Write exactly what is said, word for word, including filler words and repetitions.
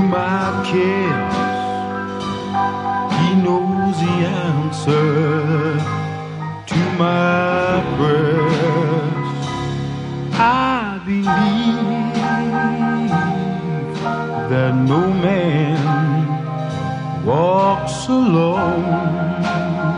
my cares, He knows the answer to my prayers. I believe that no man walks alone.